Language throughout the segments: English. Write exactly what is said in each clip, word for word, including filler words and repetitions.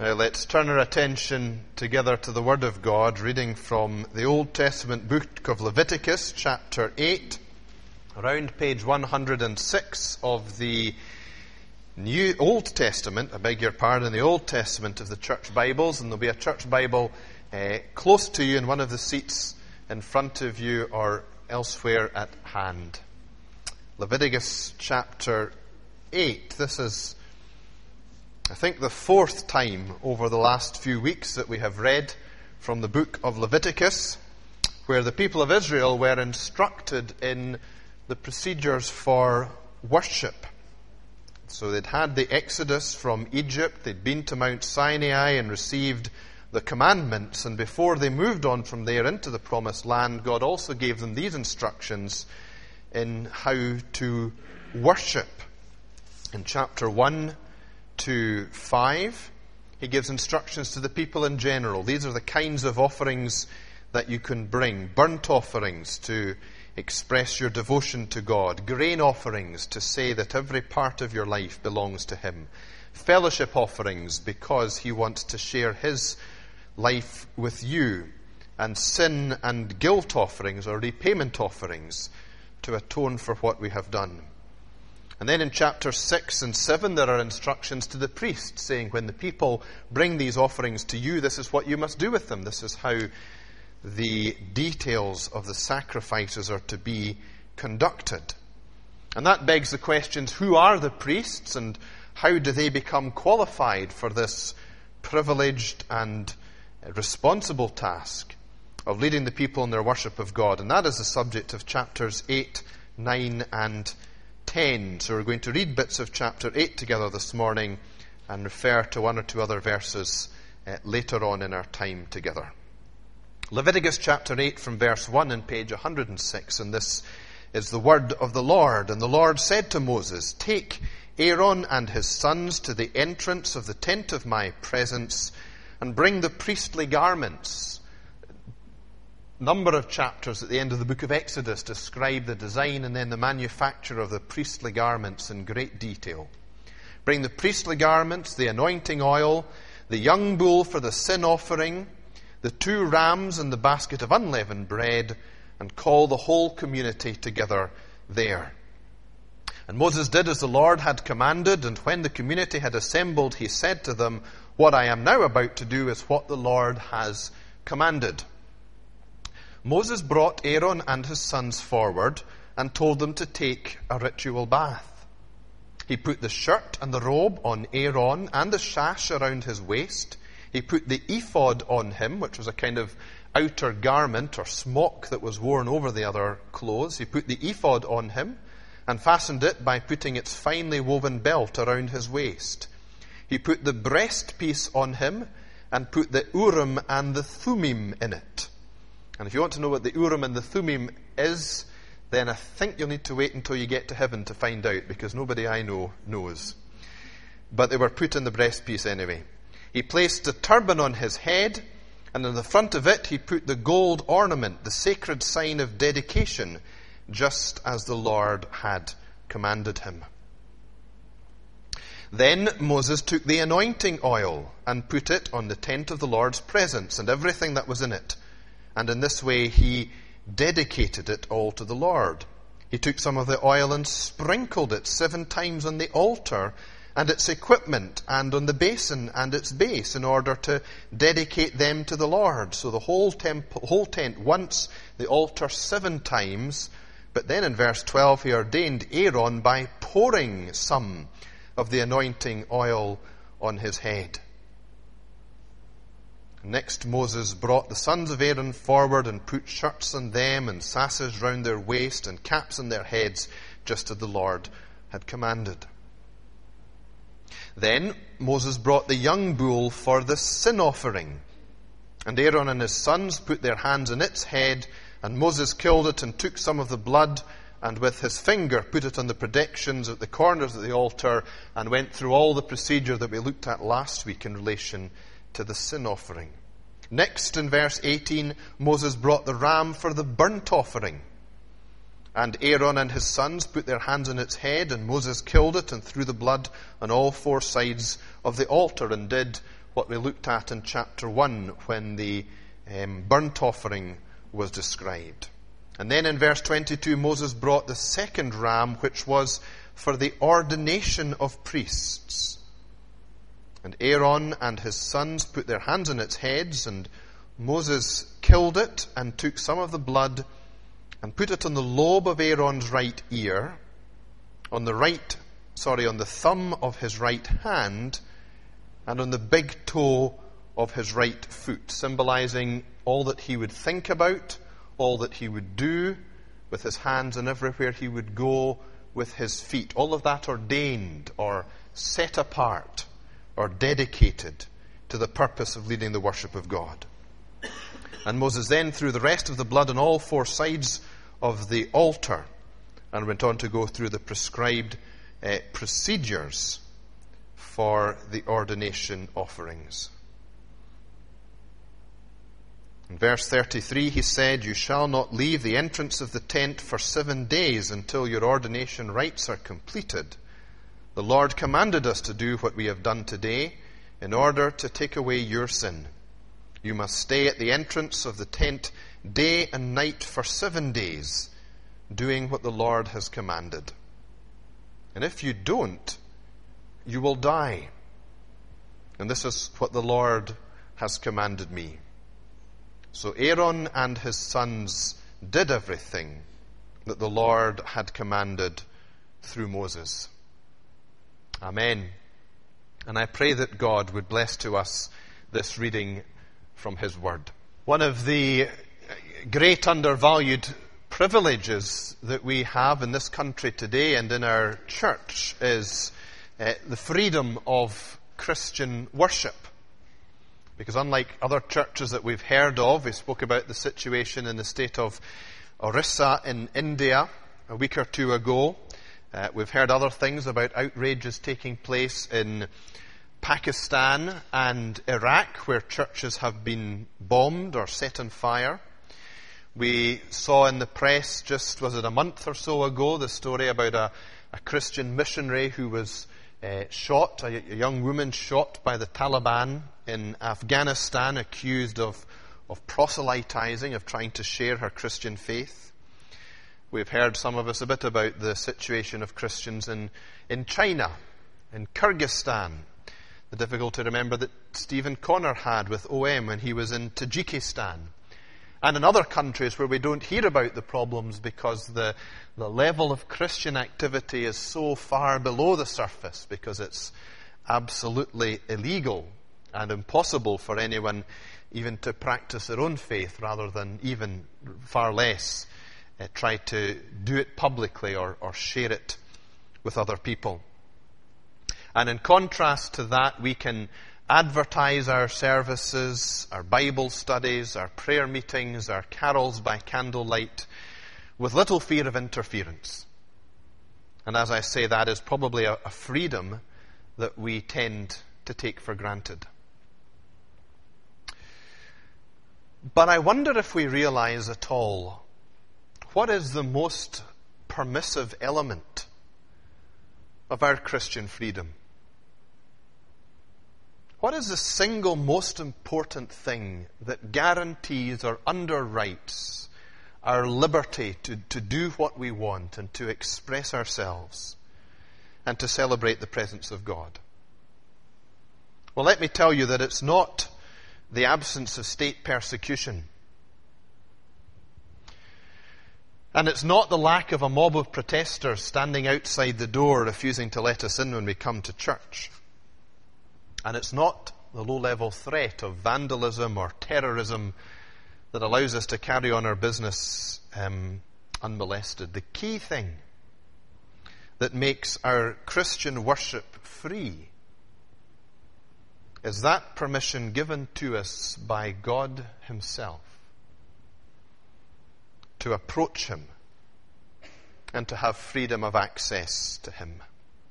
Now let's turn our attention together to the Word of God, reading from the Old Testament book of Leviticus, chapter eight, around page one hundred six of the New Old Testament, I beg your pardon, the Old Testament of the Church Bibles, and there'll be a Church Bible uh, close to you in one of the seats in front of you or elsewhere at hand. Leviticus chapter eight. This is, I think, the fourth time over the last few weeks that we have read from the book of Leviticus, where the people of Israel were instructed in the procedures for worship. So they'd had the exodus from Egypt, they'd been to Mount Sinai and received the commandments, and before they moved on from there into the promised land, God also gave them these instructions in how to worship. In chapter one to five, he gives instructions to the people in general. These are the kinds of offerings that you can bring. Burnt offerings to express your devotion to God. Grain offerings to say that every part of your life belongs to Him. Fellowship offerings because He wants to share His life with you. And sin and guilt offerings or repayment offerings to atone for what we have done. And then in chapter six and seven there are instructions to the priest saying, when the people bring these offerings to you, this is what you must do with them. This is how the details of the sacrifices are to be conducted. And that begs the questions, who are the priests and how do they become qualified for this privileged and responsible task of leading the people in their worship of God? And that is the subject of chapters eight, nine and ten. So we're going to read bits of chapter eight together this morning and refer to one or two other verses uh, later on in our time together. Leviticus chapter eight from verse one on page one hundred six, and this is the word of the Lord. And the Lord said to Moses, "Take Aaron and his sons to the entrance of the tent of my presence, and bring the priestly garments." Number of chapters at the end of the book of Exodus describe the design and then the manufacture of the priestly garments in great detail. Bring the priestly garments, the anointing oil, the young bull for the sin offering, the two rams and the basket of unleavened bread, and call the whole community together there. And Moses did as the Lord had commanded, and when the community had assembled, he said to them, "What I am now about to do is what the Lord has commanded." Moses brought Aaron and his sons forward and told them to take a ritual bath. He put the shirt and the robe on Aaron and the sash around his waist. He put the ephod on him, which was a kind of outer garment or smock that was worn over the other clothes. He put the ephod on him and fastened it by putting its finely woven belt around his waist. He put the breastpiece on him and put the Urim and the Thummim in it. And if you want to know what the Urim and the Thummim is, then I think you'll need to wait until you get to heaven to find out, because nobody I know knows. But they were put in the breastpiece anyway. He placed the turban on his head, and in the front of it he put the gold ornament, the sacred sign of dedication, just as the Lord had commanded him. Then Moses took the anointing oil and put it on the tent of the Lord's presence and everything that was in it. And in this way he dedicated it all to the Lord. He took some of the oil and sprinkled it seven times on the altar and its equipment and on the basin and its base in order to dedicate them to the Lord. So the whole, temple, whole tent once, the altar seven times. But then in verse twelve he ordained Aaron by pouring some of the anointing oil on his head. Next Moses brought the sons of Aaron forward and put shirts on them and sashes round their waist and caps on their heads, just as the Lord had commanded. Then Moses brought the young bull for the sin offering. And Aaron and his sons put their hands on its head, and Moses killed it and took some of the blood, and with his finger put it on the protections at the corners of the altar, and went through all the procedure that we looked at last week in relation to the sin offering. Next, in verse eighteen, Moses brought the ram for the burnt offering. And Aaron and his sons put their hands on its head, and Moses killed it and threw the blood on all four sides of the altar, and did what we looked at in chapter one when the um, burnt offering was described. And then in verse twenty-two, Moses brought the second ram, which was for the ordination of priests. And Aaron and his sons put their hands on its heads, and Moses killed it and took some of the blood and put it on the lobe of Aaron's right ear, on the right, sorry, on the thumb of his right hand, and on the big toe of his right foot, symbolizing all that he would think about, all that he would do with his hands, and everywhere he would go with his feet. All of that ordained or set apart or dedicated to the purpose of leading the worship of God. And Moses then threw the rest of the blood on all four sides of the altar and went on to go through the prescribed uh, procedures for the ordination offerings. In verse thirty-three, he said, "You shall not leave the entrance of the tent for seven days until your ordination rites are completed. The Lord commanded us to do what we have done today in order to take away your sin. You must stay at the entrance of the tent day and night for seven days, doing what the Lord has commanded. And if you don't, you will die. And this is what the Lord has commanded me." So Aaron and his sons did everything that the Lord had commanded through Moses. Amen. And I pray that God would bless to us this reading from his word. One of the great undervalued privileges that we have in this country today and in our church is uh, the freedom of Christian worship. Because unlike other churches that we've heard of, we spoke about the situation in the state of Orissa in India a week or two ago. Uh, we've heard other things about outrages taking place in Pakistan and Iraq, where churches have been bombed or set on fire. We saw in the press just, was it a month or so ago, the story about a, a Christian missionary who was uh, shot, a, a young woman shot by the Taliban in Afghanistan, accused of, of proselytizing, of trying to share her Christian faith. We've heard, some of us, a bit about the situation of Christians in, in China, in Kyrgyzstan, the difficulty, remember, that Stephen Connor had with O M when he was in Tajikistan, and in other countries where we don't hear about the problems because the, the level of Christian activity is so far below the surface, because it's absolutely illegal and impossible for anyone even to practice their own faith, rather than even far less uh, try to do it publicly or, or share it with other people. And in contrast to that, we can advertise our services, our Bible studies, our prayer meetings, our carols by candlelight with little fear of interference. And as I say, that is probably a, a freedom that we tend to take for granted. But I wonder if we realize at all what is the most permissive element of our Christian freedom. What is the single most important thing that guarantees or underwrites our liberty to, to do what we want and to express ourselves and to celebrate the presence of God? Well, let me tell you that it's not the absence of state persecution. And it's not the lack of a mob of protesters standing outside the door refusing to let us in when we come to church. And it's not the low-level threat of vandalism or terrorism that allows us to carry on our business um, unmolested. The key thing that makes our Christian worship free is that permission given to us by God himself to approach him and to have freedom of access to him.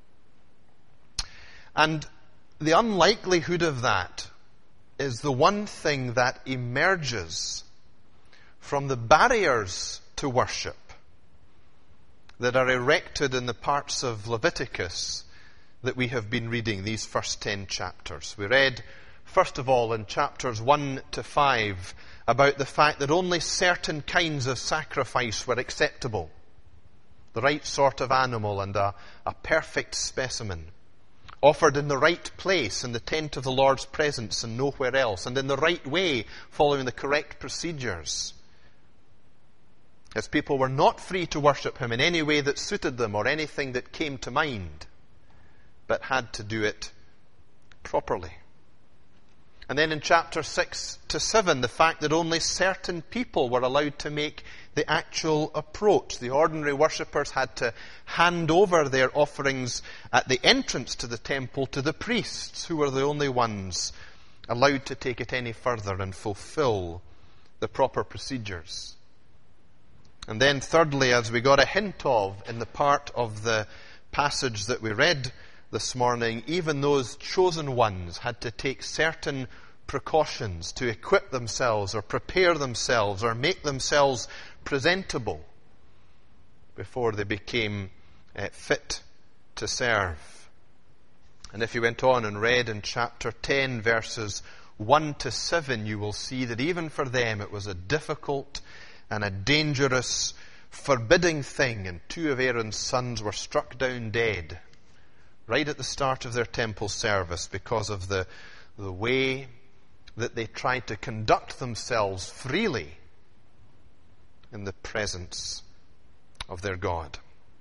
And the unlikelihood of that is the one thing that emerges from the barriers to worship that are erected in the parts of Leviticus that we have been reading, these first ten chapters. We read First of all, in chapters one to five, about the fact that only certain kinds of sacrifice were acceptable. The right sort of animal and a, a perfect specimen, offered in the right place in the tent of the Lord's presence and nowhere else, and in the right way, following the correct procedures. As people were not free to worship him in any way that suited them or anything that came to mind, but had to do it properly. And then in chapter six to seven, the fact that only certain people were allowed to make the actual approach. The ordinary worshippers had to hand over their offerings at the entrance to the temple to the priests, who were the only ones allowed to take it any further and fulfill the proper procedures. And then thirdly, as we got a hint of in the part of the passage that we read this morning, even those chosen ones had to take certain precautions to equip themselves or prepare themselves or make themselves presentable before they became uh, fit to serve. And if you went on and read in chapter ten, verses one to seven, you will see that even for them it was a difficult and a dangerous, forbidding thing, and two of Aaron's sons were struck down dead right at the start of their temple service because of the, the way that they tried to conduct themselves freely in the presence of their God.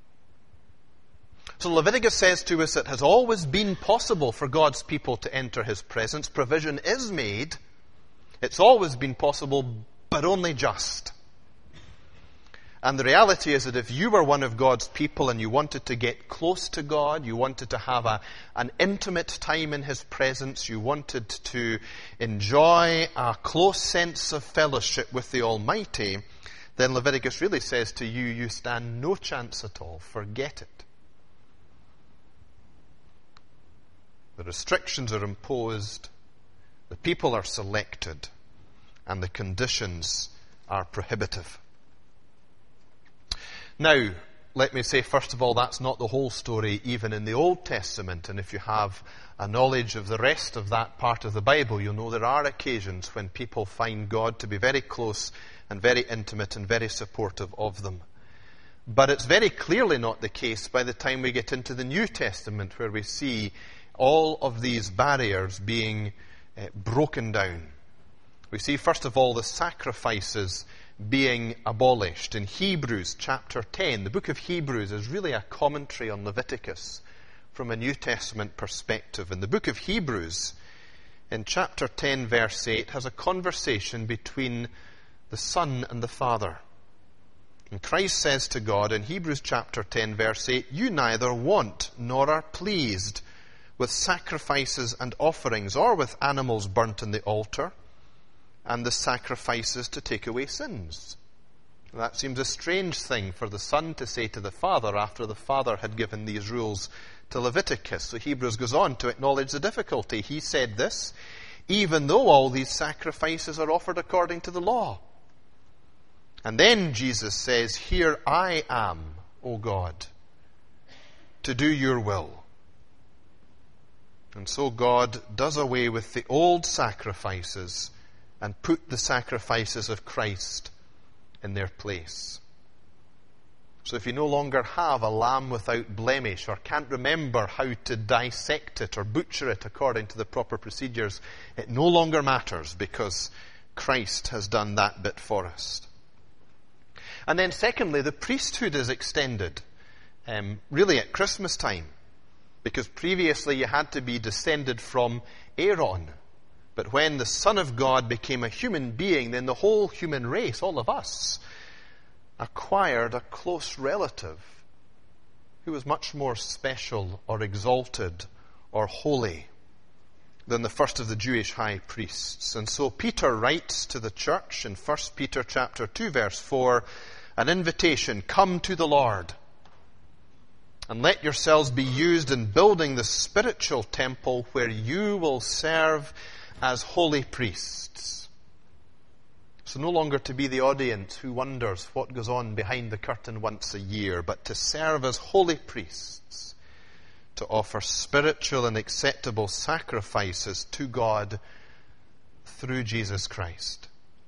So Leviticus says to us it has always been possible for God's people to enter his presence. Provision is made. It's always been possible, but only just. And the reality is that if you were one of God's people and you wanted to get close to God, you wanted to have a, an intimate time in his presence, you wanted to enjoy a close sense of fellowship with the Almighty, then Leviticus really says to you, you stand no chance at all. Forget it. The restrictions are imposed, the people are selected, and the conditions are prohibitive. Now, let me say, first of all, that's not the whole story, even in the Old Testament. And if you have a knowledge of the rest of that part of the Bible, you'll know there are occasions when people find God to be very close and very intimate and very supportive of them. But it's very clearly not the case by the time we get into the New Testament, where we see all of these barriers being uh, broken down. We see, first of all, the sacrifices being abolished. In Hebrews chapter ten, the book of Hebrews is really a commentary on Leviticus from a New Testament perspective. And the book of Hebrews, in chapter ten, verse eight, has a conversation between the Son and the Father. And Christ says to God in Hebrews chapter ten, verse eight, "You neither want nor are pleased with sacrifices and offerings, or with animals burnt on the altar, and the sacrifices to take away sins." That seems a strange thing for the Son to say to the Father after the Father had given these rules to Leviticus. So Hebrews goes on to acknowledge the difficulty. He said this, even though all these sacrifices are offered according to the law. And then Jesus says, "Here I am, O God, to do your will." And so God does away with the old sacrifices and put the sacrifices of Christ in their place. So if you no longer have a lamb without blemish, or can't remember how to dissect it or butcher it according to the proper procedures, it no longer matters because Christ has done that bit for us. And then secondly, the priesthood is extended, um, really at Christmas time, because previously you had to be descended from Aaron. But when the Son of God became a human being, then the whole human race, all of us, acquired a close relative who was much more special or exalted or holy than the first of the Jewish high priests. And so Peter writes to the church in First Peter chapter two, verse four, an invitation, "Come to the Lord, and let yourselves be used in building the spiritual temple where you will serve as holy priests." So no longer to be the audience who wonders what goes on behind the curtain once a year, but to serve as holy priests, to offer spiritual and acceptable sacrifices to God through Jesus Christ.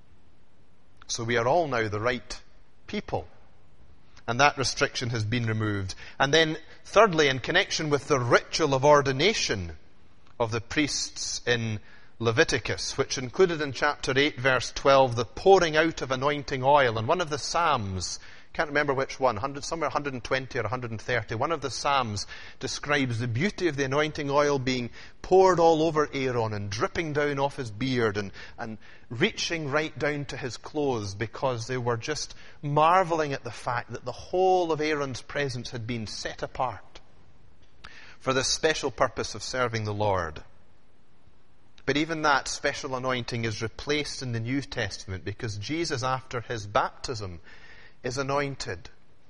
So we are all now the right people. And that restriction has been removed. And then, thirdly, in connection with the ritual of ordination of the priests in Leviticus, which included in chapter eight, verse twelve, the pouring out of anointing oil. And one of the Psalms, can't remember which one, one hundred, somewhere one hundred twenty or one hundred thirty, one of the Psalms describes the beauty of the anointing oil being poured all over Aaron and dripping down off his beard and, and reaching right down to his clothes, because they were just marveling at the fact that the whole of Aaron's presence had been set apart for the special purpose of serving the Lord. But even that special anointing is replaced in the New Testament, because Jesus, after his baptism, is anointed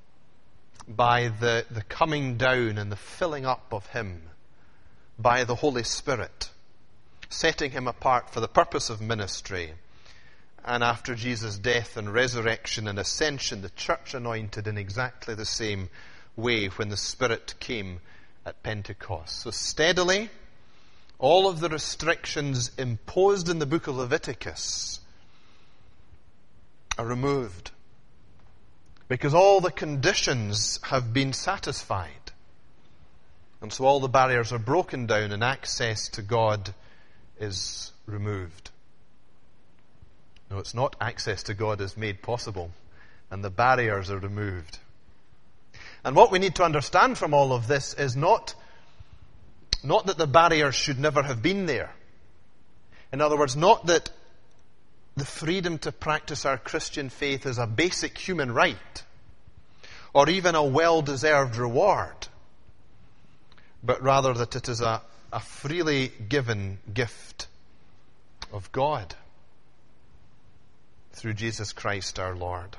by the, the coming down and the filling up of him by the Holy Spirit, setting him apart for the purpose of ministry. And after Jesus' death and resurrection and ascension, the church anointed in exactly the same way when the Spirit came at Pentecost. So steadily, all of the restrictions imposed in the book of Leviticus are removed, because all the conditions have been satisfied. And so all the barriers are broken down and access to God is removed. No, it's not access to God is made possible, and the barriers are removed. And what we need to understand from all of this is not, not that the barriers should never have been there. In other words, not that the freedom to practice our Christian faith is a basic human right, or even a well-deserved reward, but rather that it is a, a freely given gift of God through Jesus Christ our Lord.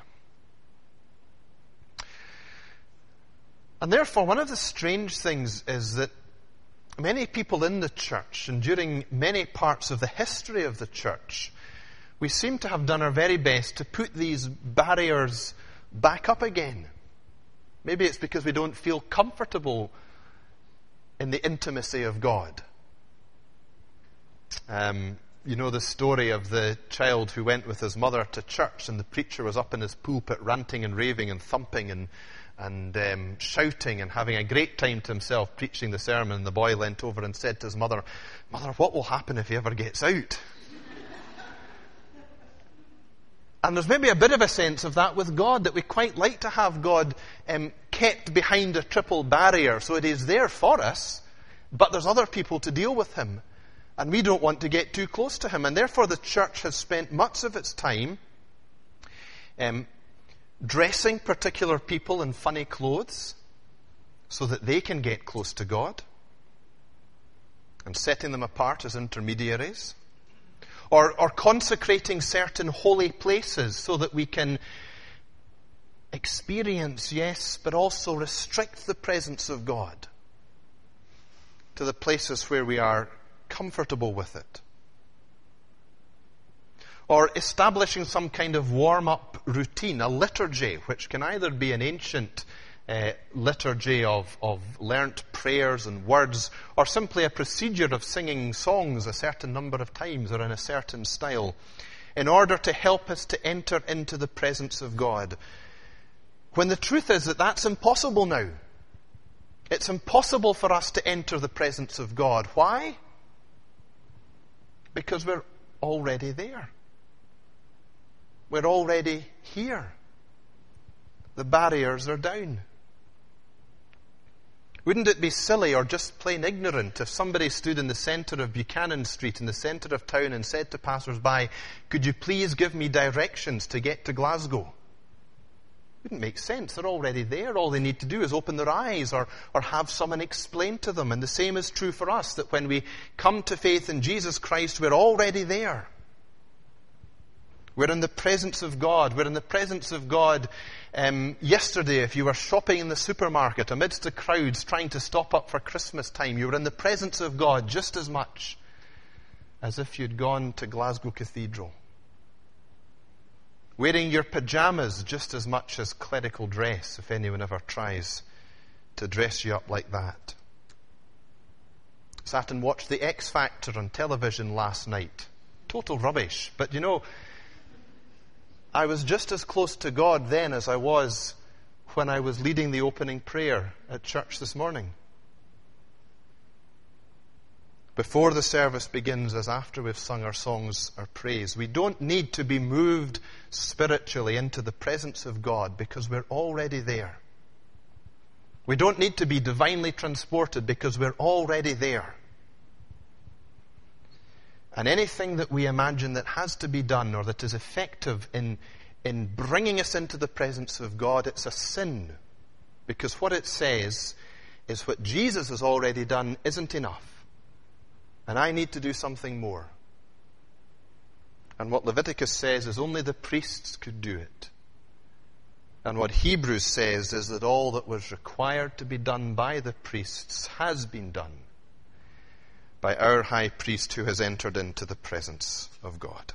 And therefore, one of the strange things is that many people in the church, and during many parts of the history of the church, we seem to have done our very best to put these barriers back up again. Maybe it's because we don't feel comfortable in the intimacy of God. Um, you know the story of the child who went with his mother to church, and the preacher was up in his pulpit ranting and raving and thumping and, and um, shouting and having a great time to himself preaching the sermon. And the boy leant over and said to his mother, "Mother, what will happen if he ever gets out?" And there's maybe a bit of a sense of that with God, that we quite like to have God um, kept behind a triple barrier, so it is there for us, but there's other people to deal with him, and we don't want to get too close to him. And therefore the church has spent much of its time um, dressing particular people in funny clothes so that they can get close to God, and setting them apart as intermediaries. Or, or consecrating certain holy places so that we can experience, yes, but also restrict the presence of God to the places where we are comfortable with it. Or establishing some kind of warm-up routine, a liturgy, which can either be an ancient Uh, liturgy of, of learnt prayers and words, or simply a procedure of singing songs a certain number of times or in a certain style, in order to help us to enter into the presence of God. When the truth is that that's impossible now. It's impossible for us to enter the presence of God. Why? Because we're already there. We're already here. The barriers are down. Wouldn't it be silly or just plain ignorant if somebody stood in the centre of Buchanan Street in the centre of town and said to passers-by, "Could you please give me directions to get to Glasgow?" Wouldn't make sense. They're already there. All they need to do is open their eyes or, or have someone explain to them. And the same is true for us, that when we come to faith in Jesus Christ, we're already there. We're in the presence of God. We're in the presence of God. Um, yesterday, if you were shopping in the supermarket amidst the crowds trying to stop up for Christmas time, you were in the presence of God just as much as if you'd gone to Glasgow Cathedral. Wearing your pajamas just as much as clerical dress, if anyone ever tries to dress you up like that. Sat and watched the X Factor on television last night. total rubbish. But you know, I was just as close to God then as I was when I was leading the opening prayer at church this morning. Before the service begins, as after we've sung our songs or praise, we don't need to be moved spiritually into the presence of God because we're already there. We don't need to be divinely transported because we're already there. And anything that we imagine that has to be done or that is effective in, in bringing us into the presence of God, it's a sin. Because what it says is what Jesus has already done isn't enough. And I need to do something more. And what Leviticus says is only the priests could do it. And what Hebrews says is that all that was required to be done by the priests has been done by our high priest who has entered into the presence of God.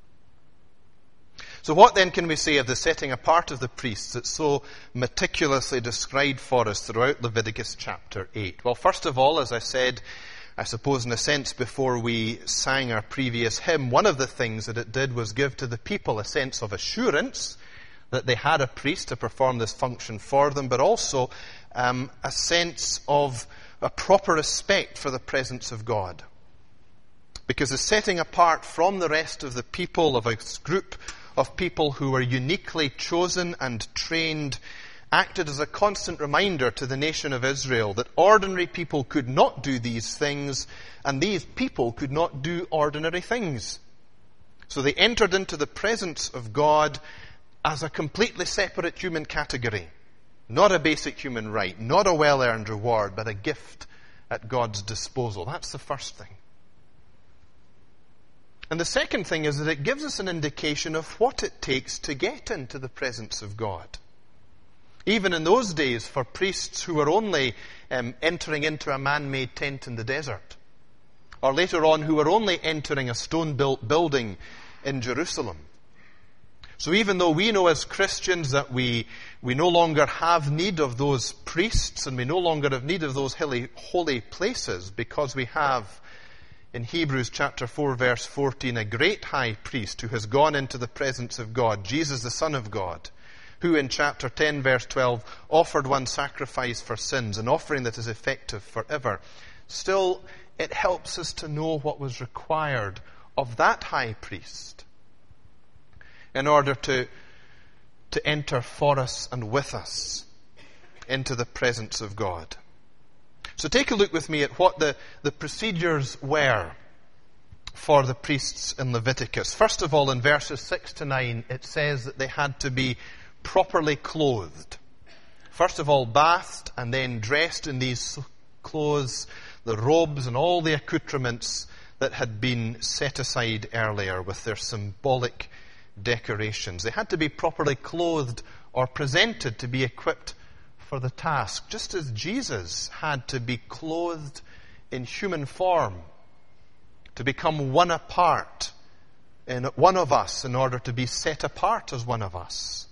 So what then can we say of the setting apart of the priests that's so meticulously described for us throughout Leviticus chapter eight? Well, first of all, as I said, I suppose in a sense before we sang our previous hymn, one of the things that it did was give to the people a sense of assurance that they had a priest to perform this function for them, but also um, a sense of a proper respect for the presence of God. Because the setting apart from the rest of the people of a group of people who were uniquely chosen and trained acted as a constant reminder to the nation of Israel that ordinary people could not do these things, and these people could not do ordinary things. So they entered into the presence of God as a completely separate human category. Not a basic human right, not a well-earned reward, but a gift at God's disposal. That's the first thing. And the second thing is that it gives us an indication of what it takes to get into the presence of God. Even in those days, for priests who were only um, entering into a man-made tent in the desert, or later on who were only entering a stone-built building in Jerusalem. So even though we know as Christians that we, we no longer have need of those priests and we no longer have need of those holy, holy places because we have, in Hebrews chapter four verse fourteen, a great high priest who has gone into the presence of God, Jesus the Son of God, who in chapter ten verse twelve offered one sacrifice for sins, an offering that is effective forever. Still, it helps us to know what was required of that high priest in order to, to enter for us and with us into the presence of God. So take a look with me at what the, the procedures were for the priests in Leviticus. First of all, in verses six to nine, it says that they had to be properly clothed. First of all, bathed and then dressed in these clothes, the robes and all the accoutrements that had been set aside earlier with their symbolic decorations. They had to be properly clothed or presented to be equipped for the task, just as Jesus had to be clothed in human form to become one apart, in one of us, in order to be set apart as one of us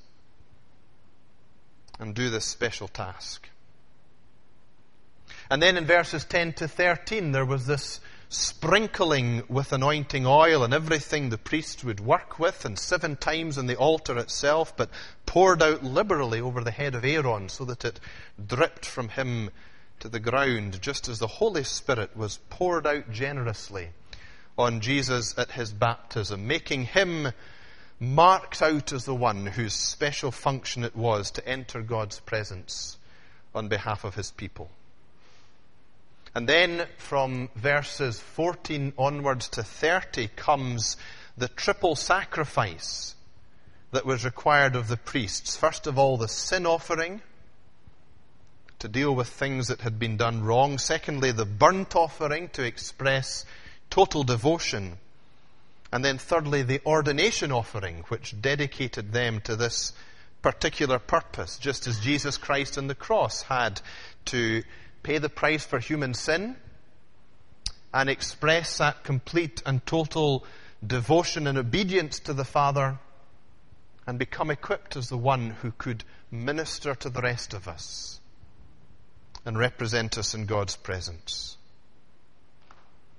and do this special task. And then in verses ten to thirteen, there was this sprinkling with anointing oil and everything the priest would work with, and seven times on the altar itself, but poured out liberally over the head of Aaron so that it dripped from him to the ground, just as the Holy Spirit was poured out generously on Jesus at his baptism, making him marked out as the one whose special function it was to enter God's presence on behalf of his people. And then from verses fourteen onwards to thirty comes the triple sacrifice that was required of the priests. First of all, the sin offering to deal with things that had been done wrong. Secondly, the burnt offering to express total devotion. And then thirdly, the ordination offering, which dedicated them to this particular purpose, just as Jesus Christ on the cross had to pay the price for human sin and express that complete and total devotion and obedience to the Father and become equipped as the one who could minister to the rest of us and represent us in God's presence.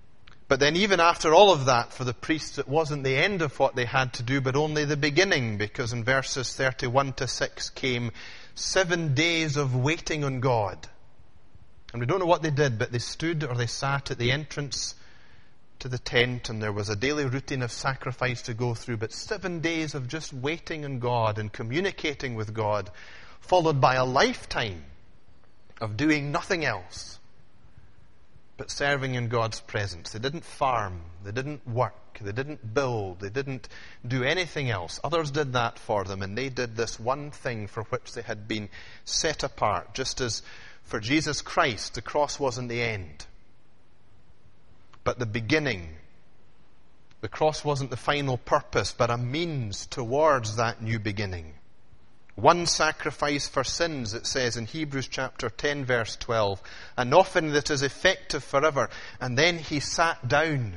But then even after all of that, for the priests, it wasn't the end of what they had to do, but only the beginning, because in verses thirty-one to six came seven days of waiting on God. And we don't know what they did, but they stood or they sat at the entrance to the tent, and there was a daily routine of sacrifice to go through, but seven days of just waiting on God and communicating with God, followed by a lifetime of doing nothing else but serving in God's presence. They didn't farm, they didn't work, they didn't build, they didn't do anything else. Others did that for them, and they did this one thing for which they had been set apart. Just as for Jesus Christ, the cross wasn't the end, but the beginning. The cross wasn't the final purpose, but a means towards that new beginning. One sacrifice for sins, it says in Hebrews chapter ten, verse twelve, an offering that is effective forever. And then he sat down.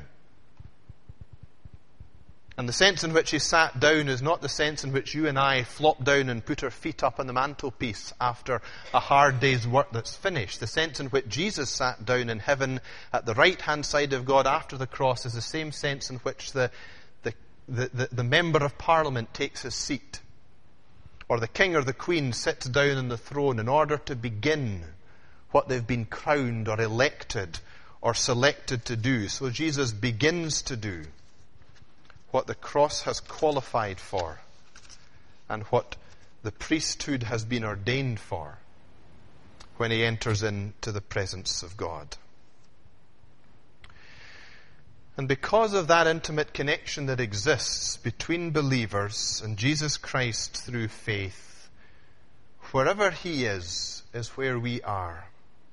And the sense in which he sat down is not the sense in which you and I flop down and put our feet up on the mantelpiece after a hard day's work that's finished. The sense in which Jesus sat down in heaven at the right-hand side of God after the cross is the same sense in which the, the, the, the, the member of parliament takes his seat, or the king or the queen sits down on the throne in order to begin what they've been crowned or elected or selected to do. So Jesus begins to do what the cross has qualified for and what the priesthood has been ordained for when he enters into the presence of God. And because of that intimate connection that exists between believers and Jesus Christ through faith, wherever he is, is where we are.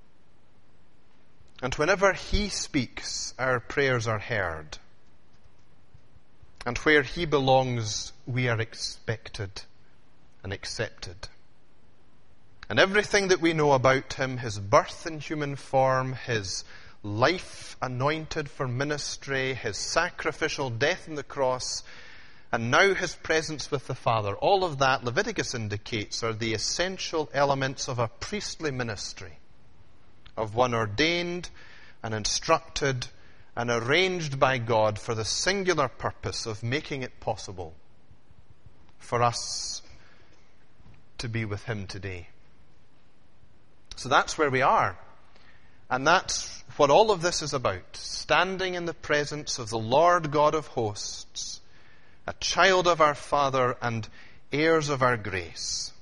And whenever he speaks, our prayers are heard. And where he belongs, we are expected and accepted. And everything that we know about him, his birth in human form, his life anointed for ministry, his sacrificial death on the cross, and now his presence with the Father, all of that, Leviticus indicates, are the essential elements of a priestly ministry, of one ordained and instructed and arranged by God for the singular purpose of making it possible for us to be with him today. So that's where we are. And that's what all of this is about. Standing in the presence of the Lord God of hosts, a child of our Father and heirs of our grace.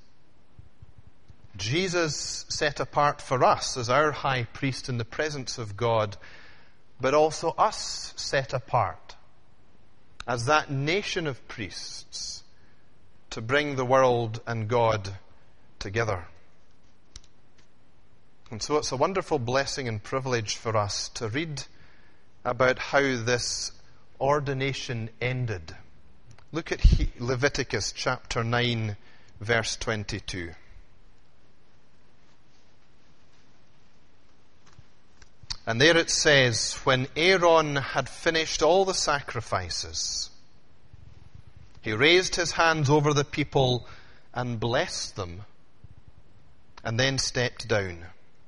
Jesus set apart for us as our high priest in the presence of God, but also us set apart as that nation of priests to bring the world and God together. And so it's a wonderful blessing and privilege for us to read about how this ordination ended. Look at Leviticus chapter nine, verse twenty-two. And there it says, when Aaron had finished all the sacrifices, he raised his hands over the people and blessed them, and then stepped down.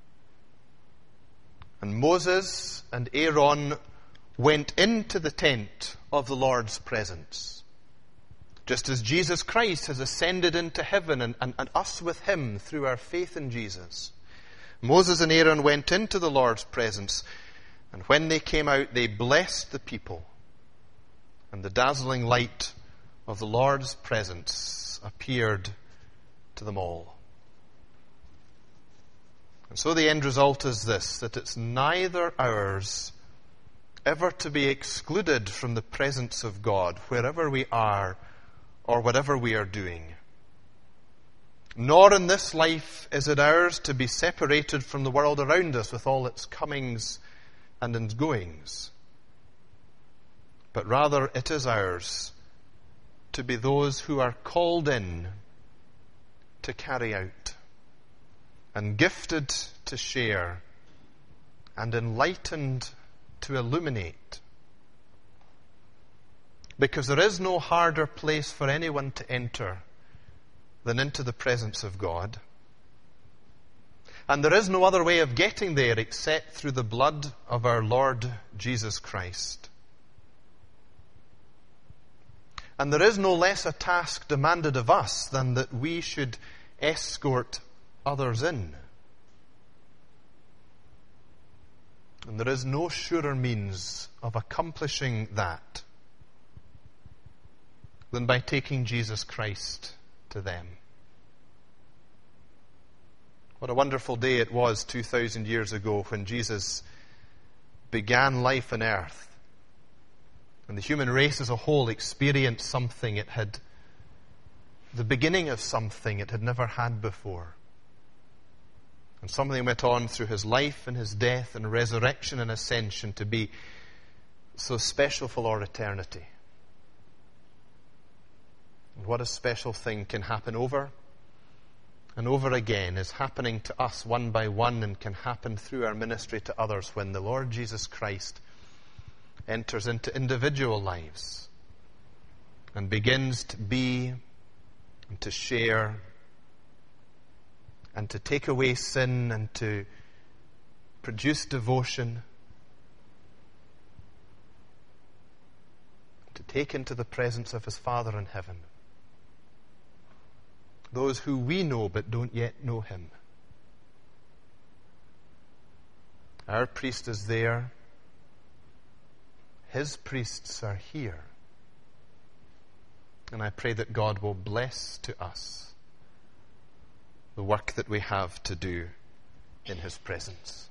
And Moses and Aaron went into the tent of the Lord's presence, just as Jesus Christ has ascended into heaven and, and, and us with him through our faith in Jesus. Moses and Aaron went into the Lord's presence, and when they came out, they blessed the people, and the dazzling light of the Lord's presence appeared to them all. And so the end result is this, that it's neither ours ever to be excluded from the presence of God, wherever we are or whatever we are doing. Nor in this life is it ours to be separated from the world around us with all its comings and its goings. But rather it is ours to be those who are called in to carry out, and gifted to share, and enlightened to illuminate. Because there is no harder place for anyone to enter than into the presence of God. And there is no other way of getting there except through the blood of our Lord Jesus Christ. And there is no less a task demanded of us than that we should escort others in. And there is no surer means of accomplishing that than by taking Jesus Christ to them. What a wonderful day it was two thousand years ago when Jesus began life on earth. And the human race as a whole experienced something it had, the beginning of something it had never had before. And something went on through his life and his death and resurrection and ascension to be so special for all eternity. And what a special thing can happen over and over again is happening to us one by one and can happen through our ministry to others when the Lord Jesus Christ enters into individual lives and begins to be and to share and to take away sin and to produce devotion, to take into the presence of his Father in heaven those who we know but don't yet know him. Our priest is there. His priests are here. And I pray that God will bless to us the work that we have to do in his presence.